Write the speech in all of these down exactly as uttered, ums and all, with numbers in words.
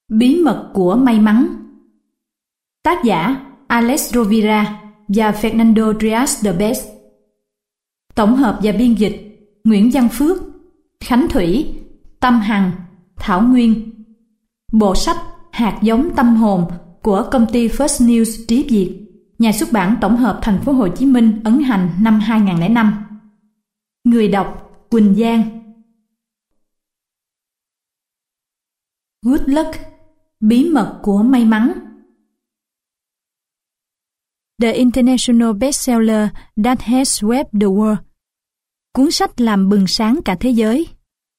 Bí mật của may mắn. Tác giả Alex Rovira và Fernando Diaz-de-Bez. Tổng hợp và biên dịch Nguyễn Văn Phước, Khánh Thủy, Tâm Hằng, Thảo Nguyên. Bộ sách Hạt giống tâm hồn của công ty First News Trí Việt, nhà xuất bản tổng hợp Thành phố Hồ Chí Minh ấn hành năm hai không không năm. Người đọc Quỳnh Giang. Good Luck, bí mật của may mắn. The international bestseller that has swept the world. Cuốn sách làm bừng sáng cả thế giới.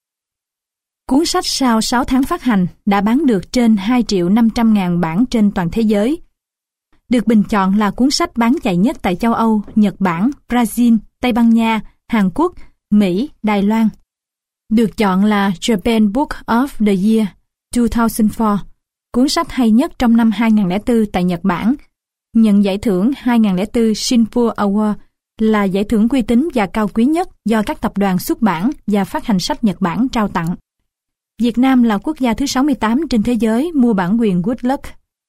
Cuốn sách sau sáu tháng phát hành đã bán được trên hai triệu năm trăm ngàn bản trên toàn thế giới. Được bình chọn là cuốn sách bán chạy nhất tại châu Âu, Nhật Bản, Brazil, Tây Ban Nha, Hàn Quốc, Mỹ, Đài Loan. Được chọn là Japan Book of the Year hai không không bốn, cuốn sách hay nhất trong năm hai không không bốn tại Nhật Bản. Nhận giải thưởng hai không không bốn Shinpo Award là giải thưởng uy tín và cao quý nhất do các tập đoàn xuất bản và phát hành sách Nhật Bản trao tặng. Việt Nam là quốc gia thứ sáu mươi tám trên thế giới mua bản quyền Good Luck.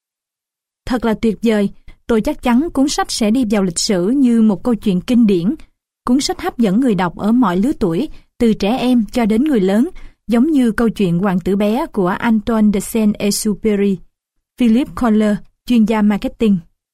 Thật là tuyệt vời, tôi chắc chắn cuốn sách sẽ đi vào lịch sử như một câu chuyện kinh điển. Cuốn sách hấp dẫn người đọc ở mọi lứa tuổi, từ trẻ em cho đến người lớn, giống như câu chuyện Hoàng tử bé của Antoine de Saint-Exupéry. Philip Kohler, chuyên gia marketing.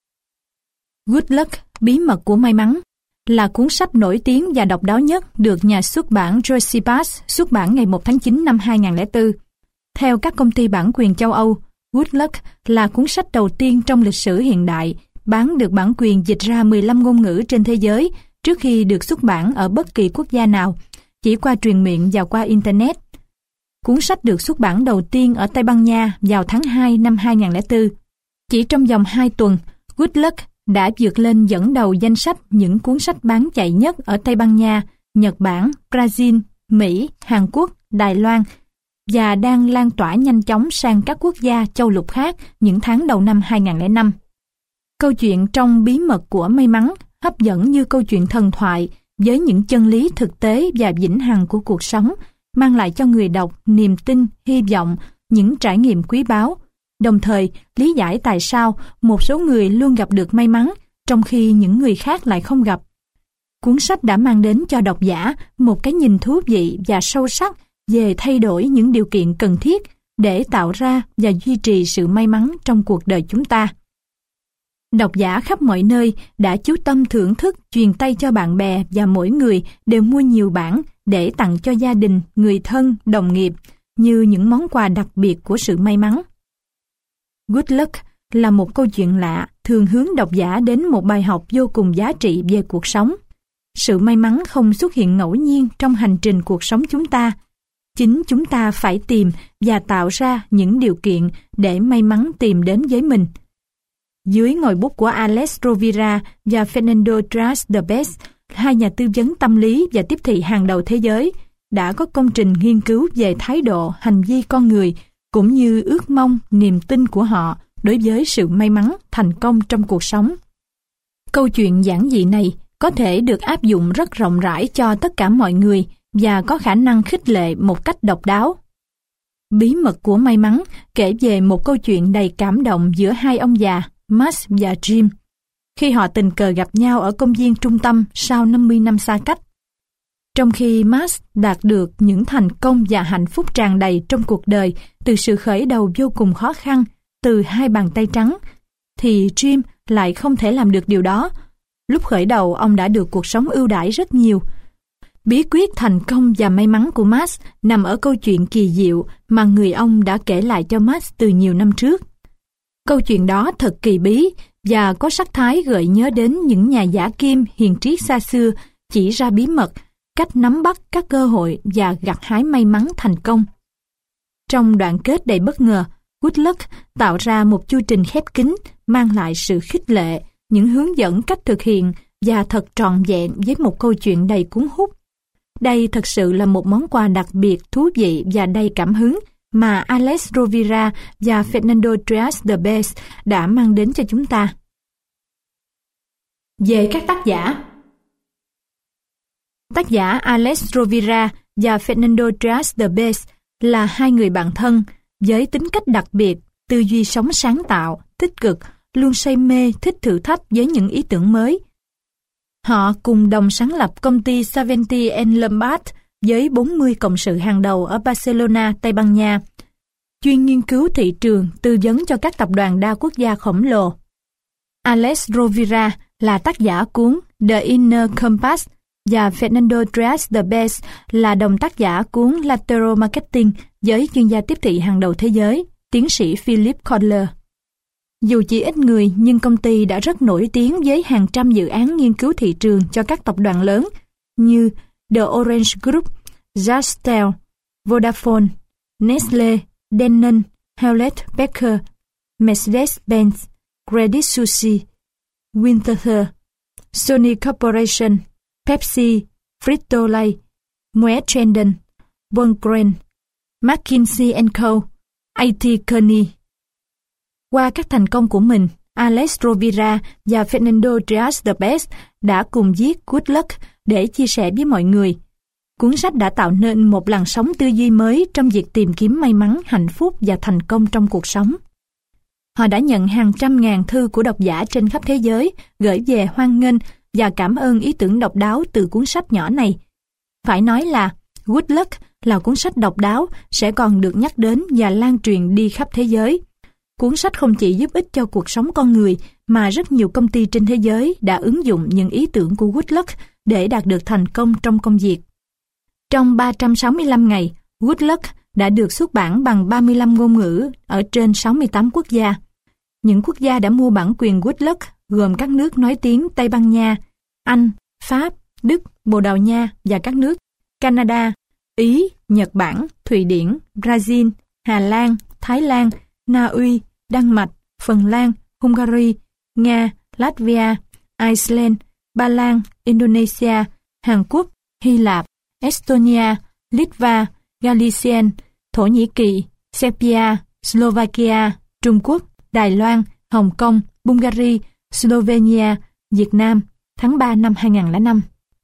Good Luck, bí mật của may mắn là cuốn sách nổi tiếng và độc đáo nhất được nhà xuất bản Joyce xuất bản ngày một tháng chín năm hai không không bốn. Theo các công ty bản quyền châu Âu, Good Luck là cuốn sách đầu tiên trong lịch sử hiện đại bán được bản quyền dịch ra mười lăm ngôn ngữ trên thế giới trước khi được xuất bản ở bất kỳ quốc gia nào, chỉ qua truyền miệng và qua Internet. Cuốn sách được xuất bản đầu tiên ở Tây Ban Nha vào tháng hai năm hai không không bốn. Chỉ trong vòng hai tuần, Good Luck đã vượt lên dẫn đầu danh sách những cuốn sách bán chạy nhất ở Tây Ban Nha, Nhật Bản, Brazil, Mỹ, Hàn Quốc, Đài Loan và đang lan tỏa nhanh chóng sang các quốc gia châu lục khác những tháng đầu năm hai không không năm. Câu chuyện trong bí mật của may mắn hấp dẫn như câu chuyện thần thoại với những chân lý thực tế và vĩnh hằng của cuộc sống, mang lại cho người đọc niềm tin, hy vọng, những trải nghiệm quý báu, đồng thời lý giải tại sao một số người luôn gặp được may mắn, trong khi những người khác lại không gặp. Cuốn sách đã mang đến cho độc giả một cái nhìn thú vị và sâu sắc về thay đổi những điều kiện cần thiết để tạo ra và duy trì sự may mắn trong cuộc đời chúng ta. Độc giả khắp mọi nơi đã chú tâm thưởng thức, truyền tay cho bạn bè và mỗi người đều mua nhiều bản để tặng cho gia đình, người thân, đồng nghiệp như những món quà đặc biệt của sự may mắn. Good Luck là một câu chuyện lạ, thường hướng độc giả đến một bài học vô cùng giá trị về cuộc sống. Sự may mắn không xuất hiện ngẫu nhiên trong hành trình cuộc sống chúng ta. Chính chúng ta phải tìm và tạo ra những điều kiện để may mắn tìm đến với mình. Dưới ngòi bút của Alex Rovira và Fernando Diaz-de-Bez, hai nhà tư vấn tâm lý và tiếp thị hàng đầu thế giới, đã có công trình nghiên cứu về thái độ, hành vi con người, cũng như ước mong, niềm tin của họ đối với sự may mắn, thành công trong cuộc sống. Câu chuyện giản dị này có thể được áp dụng rất rộng rãi cho tất cả mọi người và có khả năng khích lệ một cách độc đáo. Bí mật của may mắn kể về một câu chuyện đầy cảm động giữa hai ông già, Max và Jim, khi họ tình cờ gặp nhau ở công viên trung tâm sau năm mươi năm xa cách. Trong khi Max đạt được những thành công và hạnh phúc tràn đầy trong cuộc đời từ sự khởi đầu vô cùng khó khăn, từ hai bàn tay trắng, thì Jim lại không thể làm được điều đó. Lúc khởi đầu, ông đã được cuộc sống ưu đãi rất nhiều. Bí quyết thành công và may mắn của Max nằm ở câu chuyện kỳ diệu mà người ông đã kể lại cho Max từ nhiều năm trước. Câu chuyện đó thật kỳ bí và có sắc thái gợi nhớ đến những nhà giả kim hiền triết xa xưa chỉ ra bí mật, cách nắm bắt các cơ hội và gặt hái may mắn thành công. Trong đoạn kết đầy bất ngờ, Good Luck tạo ra một chu trình khép kín, mang lại sự khích lệ, những hướng dẫn cách thực hiện và thật trọn vẹn với một câu chuyện đầy cuốn hút. Đây thật sự là một món quà đặc biệt, thú vị và đầy cảm hứng mà Alex Rovira và Fernando Diaz-de-Bez đã mang đến cho chúng ta. Về các tác giả. Tác giả Alex Rovira và Fernando Diaz-de-Bez là hai người bạn thân, với tính cách đặc biệt, tư duy sống sáng tạo, tích cực, luôn say mê, thích thử thách với những ý tưởng mới. Họ cùng đồng sáng lập công ty Saventi and Lombard với bốn mươi cộng sự hàng đầu ở Barcelona, Tây Ban Nha, chuyên nghiên cứu thị trường, tư vấn cho các tập đoàn đa quốc gia khổng lồ. Alex Rovira là tác giả cuốn The Inner Compass và Fernando Trias de Bes là đồng tác giả cuốn Lateral Marketing với chuyên gia tiếp thị hàng đầu thế giới, tiến sĩ Philip Kotler. Dù chỉ ít người nhưng công ty đã rất nổi tiếng với hàng trăm dự án nghiên cứu thị trường cho các tập đoàn lớn như The Orange Group, Zastel, Vodafone, Nestle, Danone, Hewlett Packard, Mercedes-Benz, Credit Suisse, Winterthur, Sony Corporation, Pepsi, Frito-Lay, Moet Chandon, Volkswagen, McKinsey and Co, a tê Kearney. Qua các thành công của mình, Alex Rovira và Fernando Trias de Bes đã cùng viết Good Luck để chia sẻ với mọi người. Cuốn sách đã tạo nên một làn sóng tư duy mới trong việc tìm kiếm may mắn, hạnh phúc và thành công trong cuộc sống. Họ đã nhận hàng trăm ngàn thư của độc giả trên khắp thế giới gửi về hoan nghênh và cảm ơn ý tưởng độc đáo từ cuốn sách nhỏ này. Phải nói là Good Luck là cuốn sách độc đáo sẽ còn được nhắc đến và lan truyền đi khắp thế giới. Cuốn sách không chỉ giúp ích cho cuộc sống con người mà rất nhiều công ty trên thế giới đã ứng dụng những ý tưởng của Good Luck để đạt được thành công trong công việc. Trong ba trăm sáu mươi lăm ngày, Good Luck đã được xuất bản bằng ba mươi lăm ngôn ngữ ở trên sáu mươi tám quốc gia. Những quốc gia đã mua bản quyền Good Luck gồm các nước nói tiếng Tây Ban Nha, Anh, Pháp, Đức, Bồ Đào Nha và các nước Canada, Ý, Nhật Bản, Thụy Điển, Brazil, Hà Lan, Thái Lan, Na Uy, Đan Mạch, Phần Lan, Hungary, Nga, Latvia, Iceland, Ba Lan, Indonesia, Hàn Quốc, Hy Lạp, Estonia, Litva, Galician, Thổ Nhĩ Kỳ, Serbia, Slovakia, Trung Quốc, Đài Loan, Hồng Kông, Bulgaria, Slovenia, Việt Nam, tháng ba năm hai nghìn không trăm lẻ năm.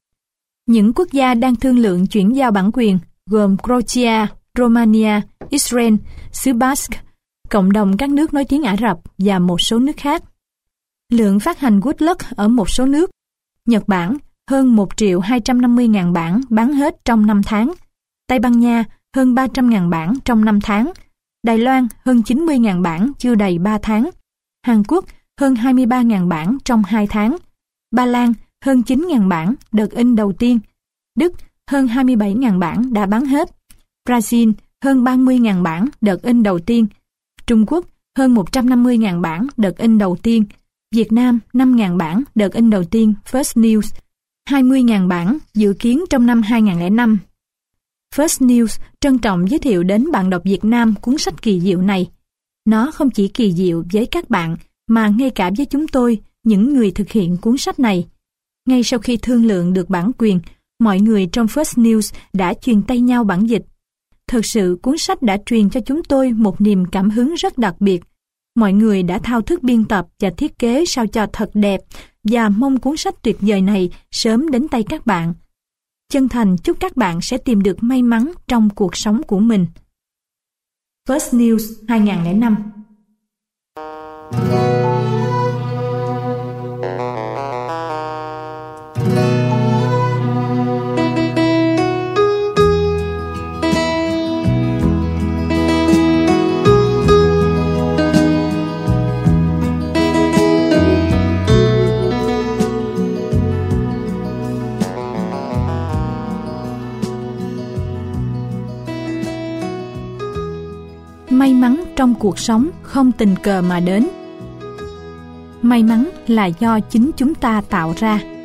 Những quốc gia đang thương lượng chuyển giao bản quyền gồm Croatia, Romania, Israel, xứ Basque, cộng đồng các nước nói tiếng Ả Rập và một số nước khác. Lượng phát hành Good Luck ở một số nước: Nhật Bản hơn một triệu hai trăm năm mươi ngàn bản bán hết trong năm tháng, Tây Ban Nha hơn ba trăm ngàn bản trong năm tháng, Đài Loan hơn chín mươi ngàn bản chưa đầy ba tháng, Hàn Quốc hơn hai mươi ba ngàn bản trong hai tháng, Ba Lan hơn chín ngàn bản đợt in đầu tiên, Đức hơn hai mươi bảy ngàn bản đã bán hết, Brazil hơn ba mươi ngàn bản đợt in đầu tiên, Trung Quốc hơn một trăm năm mươi ngàn bản đợt in đầu tiên, Việt Nam năm ngàn bản đợt in đầu tiên First News, hai mươi ngàn bản dự kiến trong năm hai nghìn không trăm lẻ năm. First News trân trọng giới thiệu đến bạn đọc Việt Nam cuốn sách kỳ diệu này. Nó không chỉ kỳ diệu với các bạn mà ngay cả với chúng tôi, những người thực hiện cuốn sách này. Ngay sau khi thương lượng được bản quyền, mọi người trong First News đã truyền tay nhau bản dịch. Thực sự cuốn sách đã truyền cho chúng tôi một niềm cảm hứng rất đặc biệt. Mọi người đã thao thức biên tập và thiết kế sao cho thật đẹp và mong cuốn sách tuyệt vời này sớm đến tay các bạn. Chân thành chúc các bạn sẽ tìm được may mắn trong cuộc sống của mình. First News hai nghìn không trăm lẻ năm. May mắn trong cuộc sống không tình cờ mà đến. May mắn là do chính chúng ta tạo ra.